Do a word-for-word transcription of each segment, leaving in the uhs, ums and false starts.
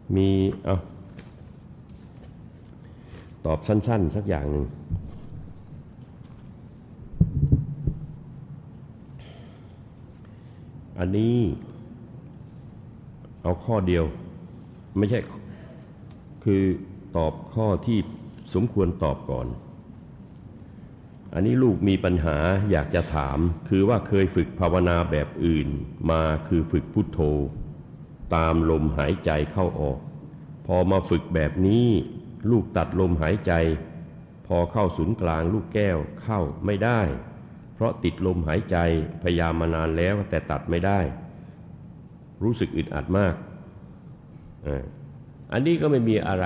มีเอาตอบสั้นๆสักอย่างหนึ่งอันนี้เอาข้อเดียวไม่ใช่คือตอบข้อที่สมควรตอบก่อนอันนี้ลูกมีปัญหาอยากจะถามคือว่าเคยฝึกภาวนาแบบอื่นมาคือฝึกพุทโธตามลมหายใจเข้าออกพอมาฝึกแบบนี้ลูกตัดลมหายใจพอเข้าศูนย์กลางลูกแก้วเข้าไม่ได้เพราะติดลมหายใจพยายามมานานแล้วแต่ตัดไม่ได้รู้สึกอึดอัดมากอันนี้ก็ไม่มีอะไร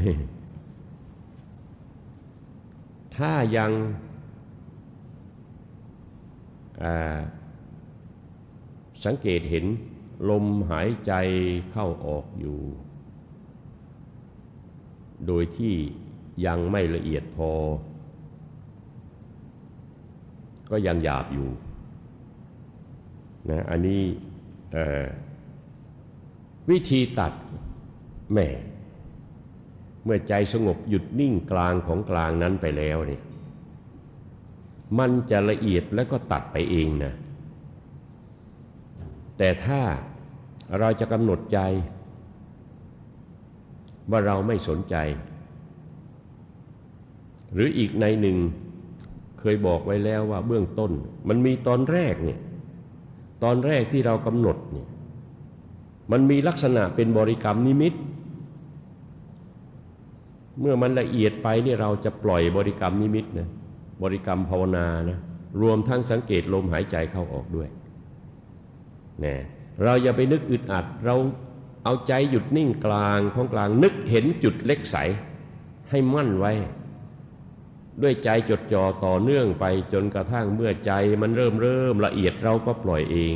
ถ้ายังสังเกตเห็นลมหายใจเข้าออกอยู่โดยที่ยังไม่ละเอียดพอก็ยังหยาบอยู่นะอันนี้วิธีตัดแม่เมื่อใจสงบหยุดนิ่งกลางของกลางนั้นไปแล้วนี่มันจะละเอียดแล้วก็ตัดไปเองนะแต่ถ้าเราจะกำหนดใจว่าเราไม่สนใจหรืออีกในหนึ่งเคยบอกไว้แล้วว่าเบื้องต้นมันมีตอนแรกเนี่ยตอนแรกที่เรากำหนดเนี่ยมันมีลักษณะเป็นบริกรรมนิมิตเมื่อมันละเอียดไปนี่เราจะปล่อยบริกรรมนิมิตนะบริกรรมภาวนานะรวมทั้งสังเกตลมหายใจเข้าออกด้วยนะเราอย่าไปนึกอึดอัดเราเอาใจหยุดนิ่งกลางของกลางนึกเห็นจุดเล็กใสให้มั่นไว้ด้วยใจจดจ่อต่อเนื่องไปจนกระทั่งเมื่อใจมันเริ่มเริ่มละเอียดเราก็ปล่อยเอง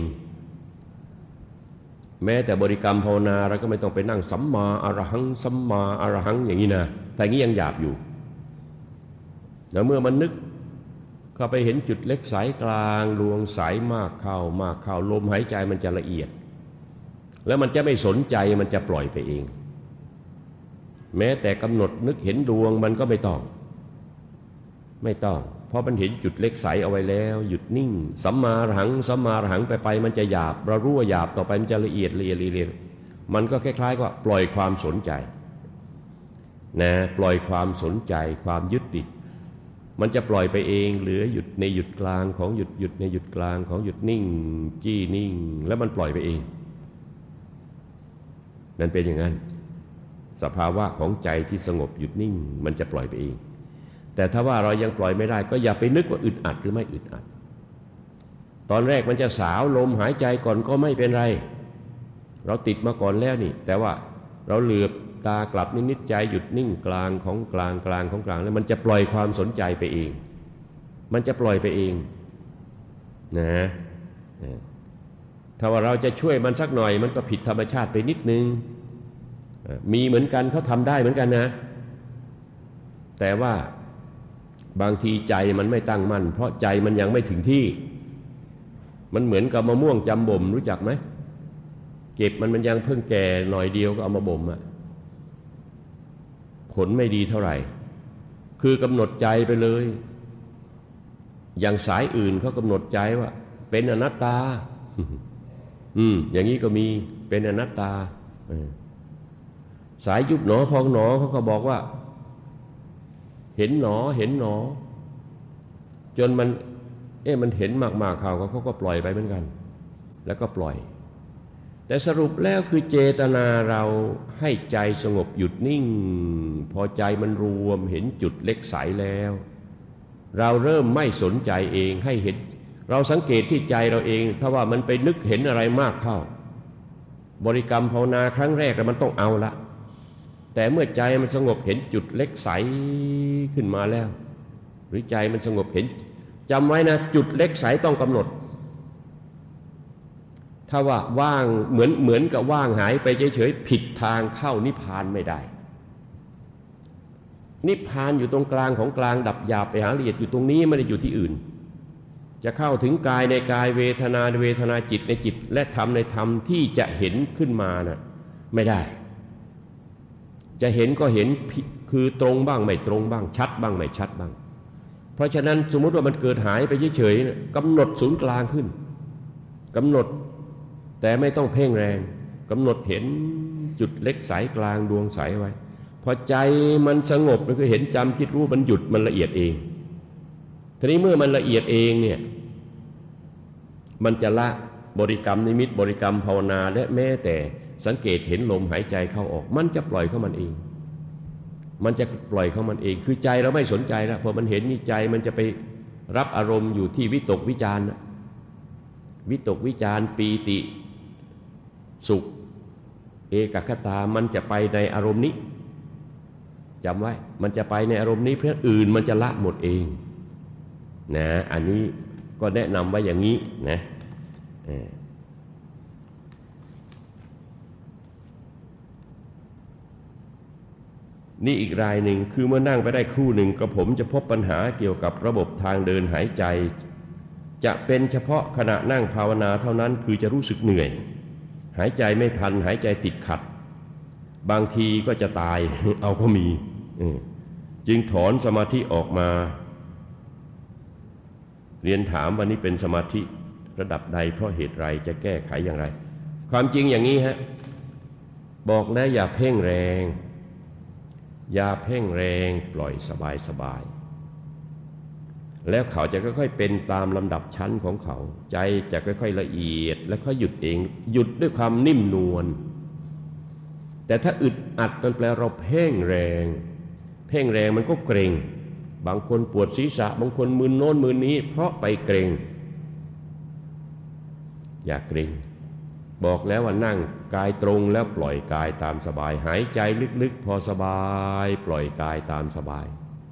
แม้แต่บริกรรมภาวนาเราก็ไม่ต้องไปนั่งสัมมาอรหังสัมมาอรหังอย่างนี้นะแต่งี้ยังหยาบอยู่แล้วเมื่อมันนึกเข้าไปเห็นจุดเล็กสายกลางดวงใสมากเข้ามากเข้าลมหายใจมันจะละเอียดแล้วมันจะไม่สนใจมันจะปล่อยไปเองแม้แต่กำหนดนึกเห็นดวงมันก็ไม่ต้องไม่ต้องเพราะมันเห็นจุดเล็กใสเอาไว้แล้วหยุดนิ่งสัมมาอรหังสัมมาอรหังไปไปมันจะหยาบเรารู้ว่าหยาบต่อไปมันจะละเอียดละเอียดละเอียดมันก็คล้ายๆกับปล่อยความสนใจนะปล่อยความสนใจความยึดติดมันจะปล่อยไปเองเหลือหยุดในหยุดกลางของหยุดหยุดในหยุดกลางของหยุดนิ่งจี้นิ่งแล้วมันปล่อยไปเองนั่นเป็นอย่างนั้นสภาวะของใจที่สงบหยุดนิ่งมันจะปล่อยไปเองแต่ถ้าว่าเรายังปล่อยไม่ได้ก็อย่าไปนึกว่าอึดอัดหรือไม่อึดอัดตอนแรกมันจะสาวลมหายใจก่อนก็ไม่เป็นไรเราติดมาก่อนแล้วนี่แต่ว่าเราเหลือบตากลับนิดๆใจหยุดนิ่งกลางของกลางกลางของกลางแล้วมันจะปล่อยความสนใจไปเองมันจะปล่อยไปเองนะถ้าว่าเราจะช่วยมันสักหน่อยมันก็ผิดธรรมชาติไปนิดนึงมีเหมือนกันเขาทำได้เหมือนกันนะแต่ว่าบางทีใจมันไม่ตั้งมั่นเพราะใจมันยังไม่ถึงที่มันเหมือนกับมะม่วงจำบ่มรู้จักไหมเก็บมันมันยังเพิ่งแก่หน่อยเดียวก็เอามาบ่มอะผลไม่ดีเท่าไหร่คือกำหนดใจไปเลยอย่างสายอื่นเขากำหนดใจว่าเป็นอนัตตา อืมอย่างนี้ก็มีเป็นอนัตตาสายยุบหนอพองหนอเขาก็บอกว่าเห็นหนอเห็นหนอจนมันเอ๊ะมันเห็นมากๆเขาเขาก็ปล่อยไปเหมือนกันแล้วก็ปล่อยแต่สรุปแล้วคือเจตนาเราให้ใจสงบหยุดนิ่งพอใจมันรวมเห็นจุดเล็กใสแล้วเราเริ่มไม่สนใจเองให้เห็นเราสังเกตที่ใจเราเองถ้าว่ามันไปนึกเห็นอะไรมากเข้าบริกรรมภาวนาครั้งแรกมันต้องเอาละแต่เมื่อใจมันสงบเห็นจุดเล็กใสขึ้นมาแล้วหรือใจมันสงบเห็นจำไว้นะจุดเล็กใสต้องกำหนดถ้าว่าว่างเหมือนเหมือนกับว่างหายไปเฉยๆผิดทางเข้านิพพานไม่ได้นิพพานอยู่ตรงกลางของกลางดับหยาบไปหาละเอียดอยู่ตรงนี้ไม่ได้อยู่ที่อื่นจะเข้าถึงกายในกายเวทนาในเวทนาจิตในจิตและธรรมในธรรมที่จะเห็นขึ้นมาน่ะไม่ได้จะเห็นก็เห็นคือตรงบ้างไม่ตรงบ้างชัดบ้างไม่ชัดบ้างเพราะฉะนั้นสมมติว่ามันเกิดหายไปเฉยๆกำหนดศูนย์กลางขึ้นกำหนดแต่ไม่ต้องเพ่งแรงกำหนดเห็นจุดเล็กสายกลางดวงใสไว้พอใจมันสงบมันก็เห็นจำคิดรู้มันหยุดมันละเอียดเองทีนี้เมื่อมันละเอียดเองเนี่ยมันจะละบริกรรมนิมิตบริกรรมภาวนาและแม้แต่สังเกตเห็นลมหายใจเข้าออกมันจะปล่อยเข้ามันเองมันจะปล่อยเข้ามันเองคือใจเราไม่สนใจแล้วพอมันเห็นนี่ใจมันจะไปรับอารมณ์อยู่ที่วิตกวิจารณ์วิตกวิจารณ์ปีติสุขเอกคตามันจะไปในอารมณ์นี้จำไว้มันจะไปในอารมณ์นี้เพราะอื่นมันจะละหมดเองนะอันนี้ก็แนะนำไว้อย่างนี้นะนี่อีกรายหนึ่งคือเมื่อนั่งไปได้ครู่หนึ่งกระผมจะพบปัญหาเกี่ยวกับระบบทางเดินหายใจจะเป็นเฉพาะขณะนั่งภาวนาเท่านั้นคือจะรู้สึกเหนื่อยหายใจไม่ทันหายใจติดขัดบางทีก็จะตายเอาก็มีจึงถอนสมาธิออกมาเรียนถามวันนี้เป็นสมาธิระดับใดเพราะเหตุไรจะแก้ไขอย่างไรความจริงอย่างนี้ฮะบอกแล้วอย่าเพ่งแรงอย่าเพ่งแรงปล่อยสบายสบายแล้วเขาจะค่อยๆเป็นตามลำดับชั้นของเขาใจจะค่อยๆละเอียดแล้วก็หยุดเองหยุดด้วยความนิ่มนวลแต่ถ้าอึดอัดมันแปลเราเพ่งแรงเพ่งแรงมันก็เกร็งบางคนปวดศีรษะบางคนมึนโน้นมึนนี้เพราะไปเกร็งอย่าเกร็งบอกแล้วว่านั่งกายตรงแล้วปล่อยกายตามสบายหายใจลึกๆพอสบายปล่อยกายตามสบาย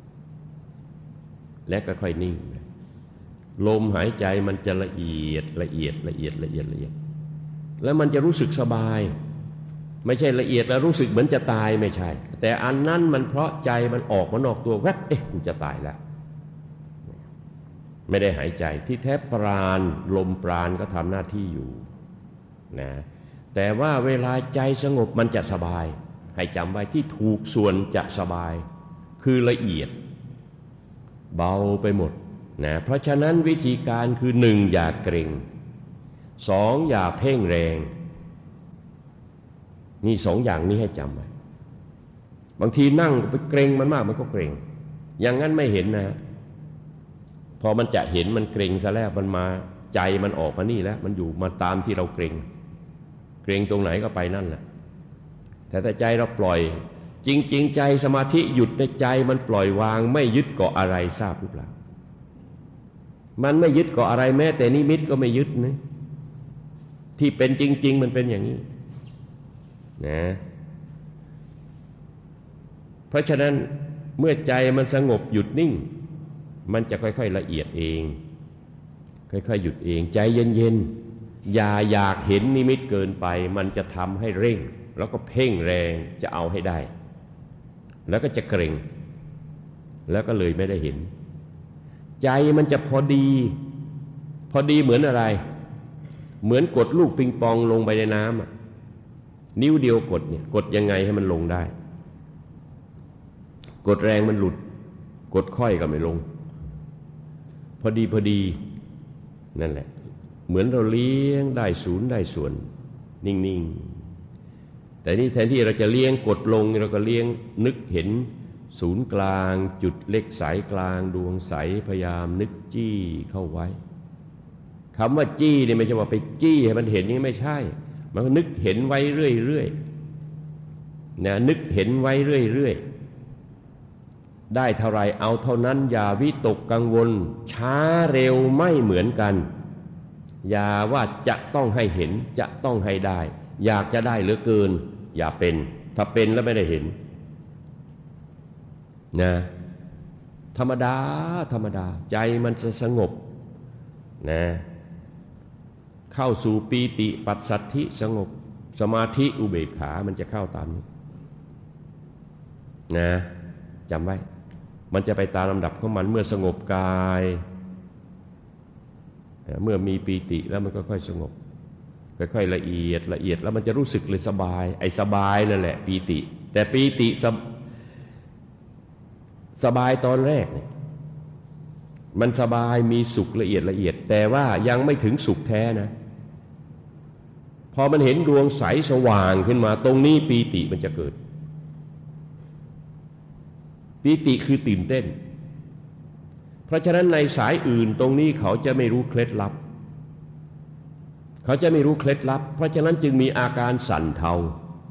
และก็ค่อยนิ่งลมหายใจมันจะละเอียดละเอียดละเอียดละเอียดละเอียดแล้วมันจะรู้สึกสบายไม่ใช่ละเอียดแล้วรู้สึกเหมือนจะตายไม่ใช่แต่อันนั้นมันเพราะใจมันออกมานอกตัวแวบเอ๊ะกูจะตายแล้วไม่ได้หายใจที่แท้ปราณลมปราณก็ทำหน้าที่อยู่นะแต่ว่าเวลาใจสงบมันจะสบายให้จำไว้ที่ถูกส่วนจะสบายคือละเอียดเบาไปหมดนะเพราะฉะนั้นวิธีการคือหนึ่งอย่าเกร็งสองอย่าเพ่งแรงนี่สองอย่างนี้ให้จำไว้บางทีนั่งไปเกร็งมันมากมันก็เกร็งอย่างนั้นไม่เห็นนะพอมันจะเห็นมันเกร็งซะแล้วมันมาใจมันออกมานี่แล้วมันอยู่มาตามที่เราเกร็งเกร็งตรงไหนก็ไปนั่นแหละแต่ถ้าใจเราปล่อยจริงๆใจสมาธิหยุดในใจมันปล่อยวางไม่ยึดเกาะอะไรทราบหรือเปล่ามันไม่ยึดเกาะอะไรแม้แต่นิมิตก็ไม่ยึดนะที่เป็นจริงๆมันเป็นอย่างนี้นะเพราะฉะนั้นเมื่อใจมันสงบหยุดนิ่งมันจะค่อยๆละเอียดเองค่อยๆหยุดเองใจเย็นๆอย่าอยากเห็นนิมิตเกินไปมันจะทำให้เร่งแล้วก็เพ่งแรงจะเอาให้ได้แล้วก็จะเกร็งแล้วก็เลยไม่ได้เห็นใจมันจะพอดีพอดีเหมือนอะไรเหมือนกดลูกปิงปองลงไปในน้ำนิ้วเดียวกดเนี่ยกดยังไงให้มันลงได้กดแรงมันหลุดกดค่อยก็ไม่ลงพอดีพอดีนั่นแหละเหมือนเราเลี้ยงได้ศูนย์ได้ส่วนนิ่งๆแต่นี่แทนที่เราจะเลี้ยงกดลงเราก็เลี้ยงนึกเห็นศูนย์กลางจุดเล็กสายกลางดวงใสพยายามนึกจี้เข้าไว้คำว่าจี้เนี่ยไม่ใช่ว่าไปจี้ให้มันเห็นนี่ไม่ใช่มันก็นึกเห็นไว้เรื่อยๆนะนึกเห็นไว้เรื่อยๆได้เท่าไรเอาเท่านั้นอย่าวิตกกังวลช้าเร็วไม่เหมือนกันอย่าว่าจะต้องให้เห็นจะต้องให้ได้อยากจะได้เหลือเกินอย่าเป็นถ้าเป็นแล้วไม่ได้เห็นนะธรรมดาธรรมดาใจมันจะสงบนะเข้าสู่ปีติปัสสัทธิสงบสมาธิอุเบกขามันจะเข้าตามนี้นะจำไว้มันจะไปตามลำดับของมันเมื่อสงบกายเมื่อมีปีติแล้วมันก็ค่อยสงบค่อยๆละเอียดละเอียดแล้วมันจะรู้สึกเลยสบายไอ้สบายนั่นแหละปีติแต่ปีติสบสบายตอนแรกเนี่ยมันสบายมีสุขละเอียดละเอียดแต่ว่ายังไม่ถึงสุขแท้นะพอมันเห็นดวงใสสว่างขึ้นมาตรงนี้ปีติมันจะเกิดปีติคือตื่นเต้นเพราะฉะนั้นในสายอื่นตรงนี้เขาจะไม่รู้เคล็ดลับเขาจะไม่รู้เคล็ดลับเพราะฉะนั้นจึงมีอาการสั่นเทา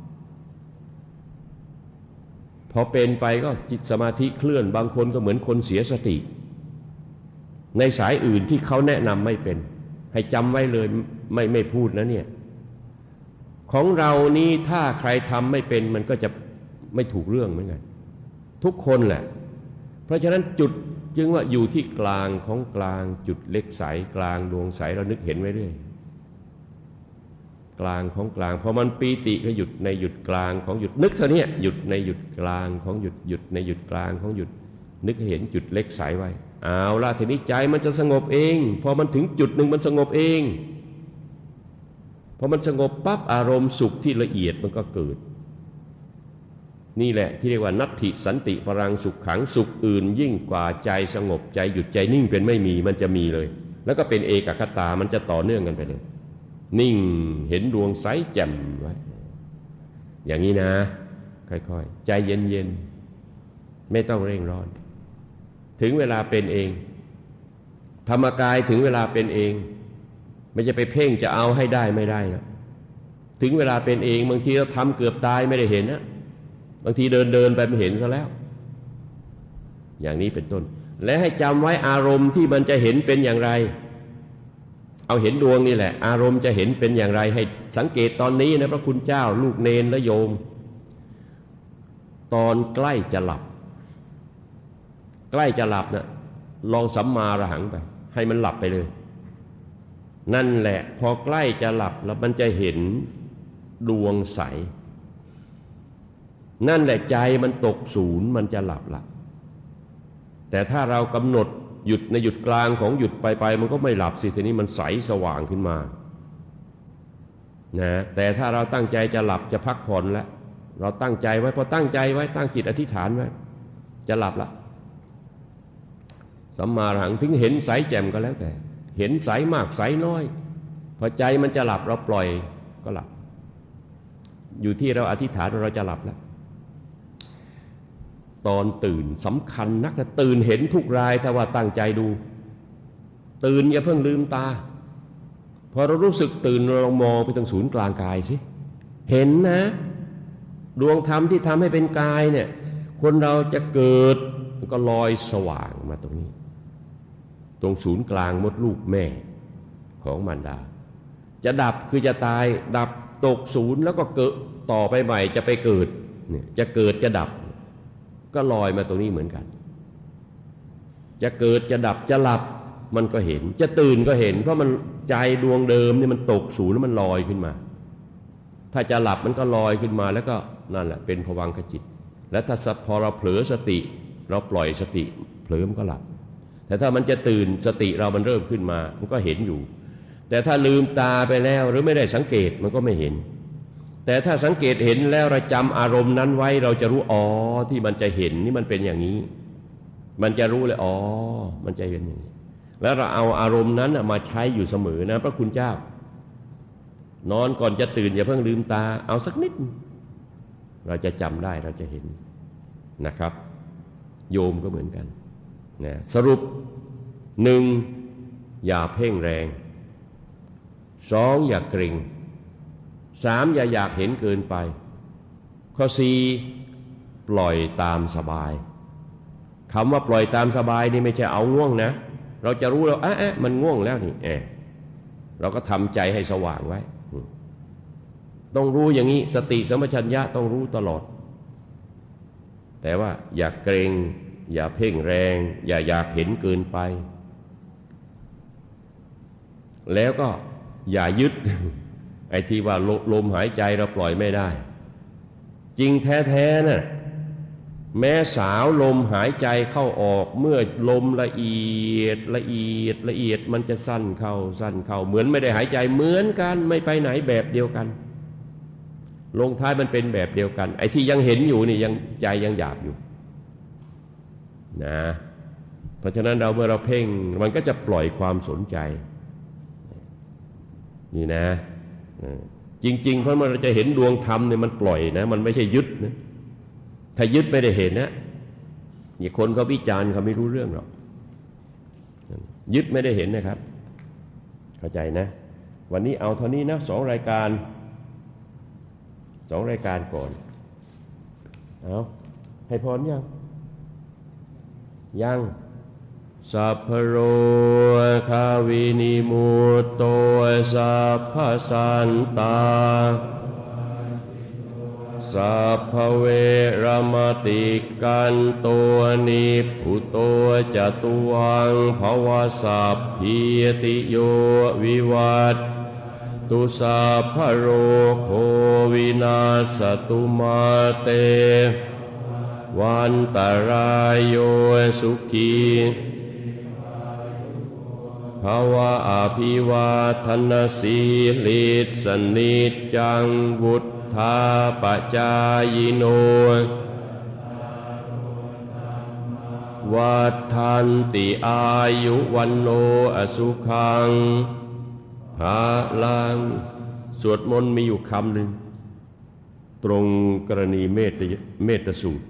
พอเป็นไปก็จิตสมาธิเคลื่อนบางคนก็เหมือนคนเสียสติในสายอื่นที่เขาแนะนำไม่เป็นให้จำไว้เลยไม่ไม่พูดนะเนี่ยของเรานี้ถ้าใครทำไม่เป็นมันก็จะไม่ถูกเรื่องเหมือนกันทุกคนแหละเพราะฉะนั้นจุดจึงว่าอยู่ที่กลางของกลางจุดเล็กใสกลางดวงใสเรานึกเห็นไว้เรื่อยกลางของกลางพอมันปีติก็หยุดในหยุดกลางของหยุดนึกเท่านี้หยุดในหยุดกลางของหยุดหยุดในหยุดกลางของหยุดนึกเห็นจุดเล็กใสไว้เอาล่ะทีนี้ใจมันจะสงบเองพอมันถึงจุดหนึ่งมันสงบเองพอมันสงบปั๊บอารมณ์สุขที่ละเอียดมันก็เกิดนี่แหละที่เรียกว่านัตถิสันติปรังสุขขังสุขอื่นยิ่งกว่าใจสงบใจหยุดใจนิ่งเป็นไม่มีมันจะมีเลยแล้วก็เป็นเอกคตามันจะต่อเนื่องกันไปเลยนิ่งเห็นดวงใสแจ่มไว้อย่างนี้นะค่อยๆใจเย็นๆไม่ต้องเร่งร้อนถึงเวลาเป็นเองธรรมกายถึงเวลาเป็นเองไม่จะไปเพ่งจะเอาให้ได้ไม่ได้นะถึงเวลาเป็นเองบางทีเราทำเกือบตายไม่ได้เห็นนะบางทีเดินเดินไปมันเห็นซะแล้วอย่างนี้เป็นต้นและให้จำไว้อารมณ์ที่มันจะเห็นเป็นอย่างไรเอาเห็นดวงนี่แหละอารมณ์จะเห็นเป็นอย่างไรให้สังเกตตอนนี้นะพระคุณเจ้าลูกเนรและโยมตอนใกล้จะหลับใกล้จะหลับนะลองสัมมาระหังไปให้มันหลับไปเลยนั่นแหละพอใกล้จะหลับแล้วมันจะเห็นดวงใสนั่นแหละใจมันตกศูนย์มันจะหลับละแต่ถ้าเรากำหนดหยุดในหยุดกลางของหยุดไปไปมันก็ไม่หลับสิทีนี้มันใสสว่างขึ้นมานะแต่ถ้าเราตั้งใจจะหลับจะพักผ่อนแล้วเราตั้งใจไว้พอตั้งใจไว้ตั้งจิตอธิษฐานไว้จะหลับละสัมมาอรหังถึงเห็นใสแจ่มก็แล้วแต่เห็นใสมากใสน้อยพอใจมันจะหลับเราปล่อยก็หลับอยู่ที่เราอธิษฐานเราจะหลับแล้วตอนตื่นสำคัญนักนะตื่นเห็นทุกรายถ้าว่าตั้งใจดูตื่นอย่าเพิ่งลืมตาพอเรารู้สึกตื่นเราลองมองไปทางศูนย์กลางกายสิเห็นนะดวงธรรมที่ทำให้เป็นกายเนี่ยคนเราจะเกิดก็ลอยสว่างมาตรงนี้ตรงศูนย์กลางมดลูกแม่ของมารดาจะดับคือจะตายดับตกศูนย์แล้วก็เกิดต่อไปใหม่จะไปเกิดเนี่ยจะเกิดจะดับก็ลอยมาตรงนี้เหมือนกันจะเกิดจะดับจะหลับมันก็เห็นจะตื่นก็เห็นเพราะมันใจดวงเดิมนี่มันตกศูนย์แล้วมันลอยขึ้นมาถ้าจะหลับมันก็ลอยขึ้นมาแล้วก็นั่นแหละเป็นภวังคจิตและถ้าพอเราเผลอสติเราปล่อยสติเผลอมันก็หลับแต่ถ้ามันจะตื่นสติเรามันเริ่มขึ้นมามันก็เห็นอยู่แต่ถ้าลืมตาไปแล้วหรือไม่ได้สังเกตมันก็ไม่เห็นแต่ถ้าสังเกตเห็นแล้วเราจำอารมณ์นั้นไว้เราจะรู้อ๋อที่มันจะเห็นนี่มันเป็นอย่างนี้มันจะรู้เลยอ๋อมันจะเห็นอย่างนี้แล้วเราเอาอารมณ์นั้นมาใช้อยู่เสมอนะพระคุณเจ้านอนก่อนจะตื่นอย่าเพิ่งลืมตาเอาสักนิดเราจะจำได้เราจะเห็นนะครับโยมก็เหมือนกันนะสรุปหนึ่งอย่าเพ่งแรงสองอย่าเกรงสามอย่าอยากเห็นเกินไปข้อสี่ปล่อยตามสบายคำว่าปล่อยตามสบายนี่ไม่ใช่เอาง่วงนะเราจะรู้แล้วเอ๊ะมันง่วงแล้วนี่เออเราก็ทำใจให้สว่างไว้ต้องรู้อย่างนี้สติสัมปชัญญะต้องรู้ตลอดแต่ว่าอย่าเกรงอย่าเพ่งแรงอย่าอยากเห็นเกินไปแล้วก็อย่ายึดไอ้ที่ว่าลมหายใจเราปล่อยไม่ได้จริงแท้ๆน่ะแม้สาวลมหายใจเข้าออกเมื่อลมละเอียดละเอียดละเอียดมันจะสั้นเข้าสั้นเข้าเหมือนไม่ได้หายใจเหมือนกันไม่ไปไหนแบบเดียวกันลงท้ายมันเป็นแบบเดียวกันไอ้ที่ยังเห็นอยู่นี่ยังใจยังหยาบอยู่นะเพราะฉะนั้นเราเมื่อเราเพ่งมันก็จะปล่อยความสนใจนี่นะจริงๆเพราะมันเราจะเห็นดวงธรรมเนี่ยมันปล่อยนะมันไม่ใช่ยึดนะถ้ายึดไม่ได้เห็นนะอย่าคนเขาวิจารณ์เขาไม่รู้เรื่องหรอกยึดไม่ได้เห็นนะครับเข้าใจนะวันนี้เอาเท่านี้นะสองรายการสองรายการก่อนเอาให้พรยังยังสัพพโรคาวินิมุตโตสัพพสันตาสัพพเวรมติกันตัวนิพุโตจตุวังภวสัพพิติโยวิวัตตุสัพพโรโควินาศตุมาเตวันตรายโยสุขีภวะอภิวาทนาสีลิสนิจจังวุฒธาปจายโนวัฏทันติอายุวันโนอสุขังภาลังสวดมนต์มีอยู่คำหนึ่งตรงกรณีเมตเมตสูตร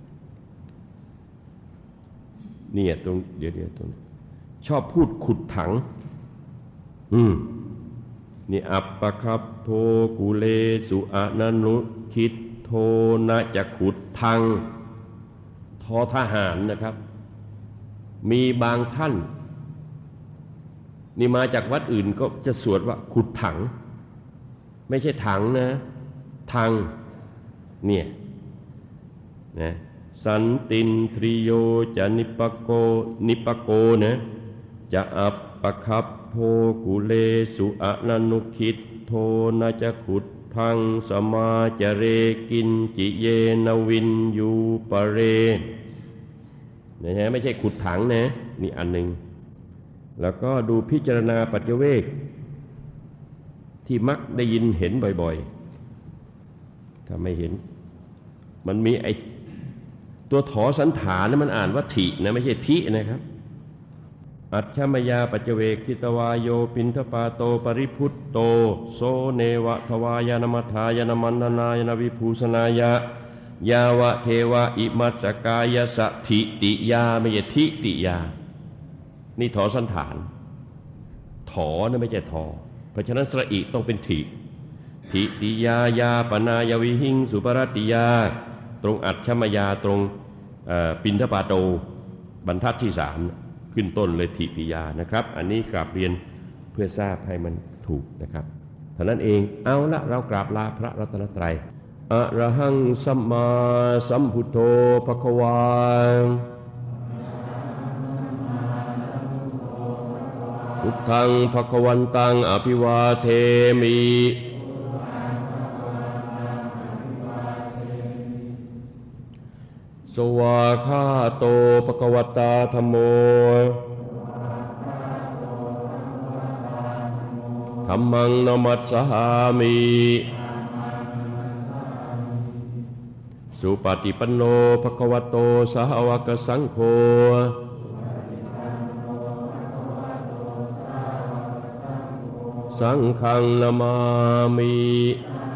เนี่ยตรงเดี๋ยวเดี๋ยวตรงชอบพูดขุดถังอืมนี่อัปปะคัพโพกุเลสุอะนันุคิดโทนะจะขุดทังทอทหารนะครับมีบางท่านนี่มาจากวัดอื่นก็จะสวดว่าขุดถังไม่ใช่ถังนะทังเนี่ยนะสันตินทริโยจะนิปโกนิปโกนะจะอัปปะคัพโพกุเลสุอะนันุคิดโทนะจะขุดทังสมาจเรกินจิเยนวินยูปเรนะฮะไม่ใช่ขุดถังนะนี่อันหนึ่งแล้วก็ดูพิจารณาปัจเจเวกที่มักได้ยินเห็นบ่อยๆถ้าไม่เห็นมันมีไอตัวถอสันฐานนะมันอ่านว่าถินะไม่ใช่ทินะครับอัจฉมยาปัจเจเวกทิตวายโยปินทปาโตปริพุตโตโสเนวะทวายานมัทธายานมันนายานวิภูสนายะยาวะเทวะอิมัสสกายสะทิติยาไม่ใช่ทิติยานี่ถอสันฐานถอนะไม่ใช่ทอเพราะฉะนั้นสระอิต้องเป็นทิทิติยายาปนายวิหิงสุปรติยาตรงอัจฉมยาตรงปินทปาโตบรรทัดที่สามขึ้นต้นเลยทิติยานะครับอันนี้กราบเรียนเพื่อทราบให้มันถูกนะครับเท่านั้นเองเอาละเรากราบลาพระรัตนตรัยอะระหังสัมมาสัมพุทโธภควาพุทธังภควันตังอภิวาเทมิสวาคาโตภควตาธัมโมธัมมังนมัสสามิสุปฏิปันโนภควโตสาวกสังโฆสังฆังนามามิ